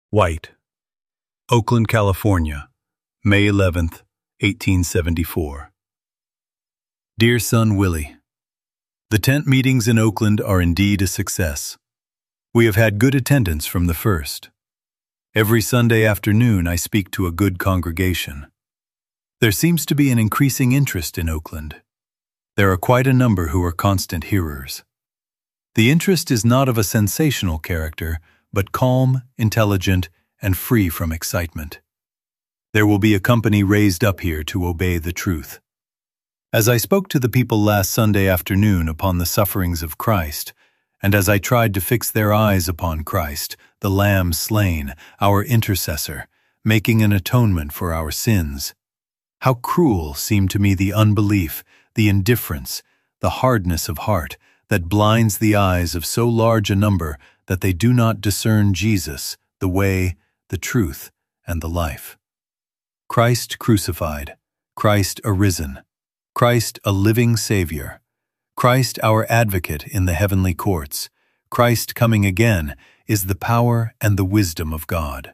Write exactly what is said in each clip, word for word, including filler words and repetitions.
White, Oakland, California, May eleventh, eighteen seventy-four. Dear son Willie, the tent meetings in Oakland are indeed a success. We have had good attendance from the first. Every Sunday afternoon I speak to a good congregation. There seems to be an increasing interest in Oakland. There are quite a number who are constant hearers. The interest is not of a sensational character, but calm, intelligent, and free from excitement. There will be a company raised up here to obey the truth. As I spoke to the people last Sunday afternoon upon the sufferings of Christ, and as I tried to fix their eyes upon Christ, the Lamb slain, our intercessor, making an atonement for our sins, how cruel seemed to me the unbelief, the indifference, the hardness of heart that blinds the eyes of so large a number that they do not discern Jesus, the way, the truth, and the life. Christ crucified, Christ arisen, Christ a living Savior, Christ our advocate in the heavenly courts, Christ coming again is the power and the wisdom of God.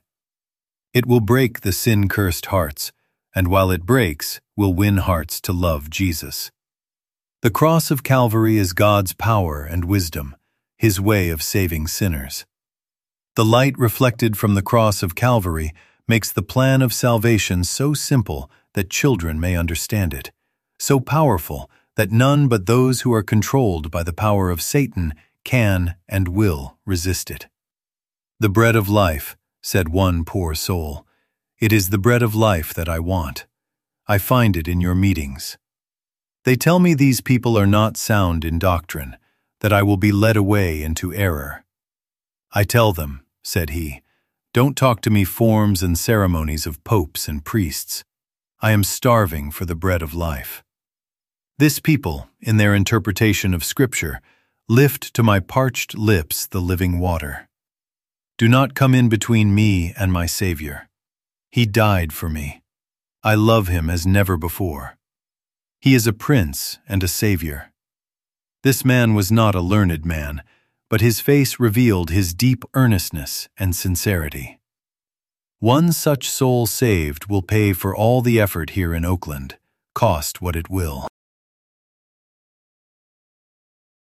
It will break the sin-cursed hearts, and while it breaks, will win hearts to love Jesus. The cross of Calvary is God's power and wisdom, His way of saving sinners. The light reflected from the cross of Calvary makes the plan of salvation so simple that children may understand it, so powerful that none but those who are controlled by the power of Satan can and will resist it. The bread of life, said one poor soul, it is the bread of life that I want. I find it in your meetings. They tell me these people are not sound in doctrine, that I will be led away into error. I tell them, said he, don't talk to me forms and ceremonies of popes and priests. I am starving for the bread of life. This people, in their interpretation of Scripture, lift to my parched lips the living water. Do not come in between me and my Savior. He died for me. I love Him as never before. He is a Prince and a Savior. This man was not a learned man, but his face revealed his deep earnestness and sincerity. One such soul saved will pay for all the effort here in Oakland, cost what it will.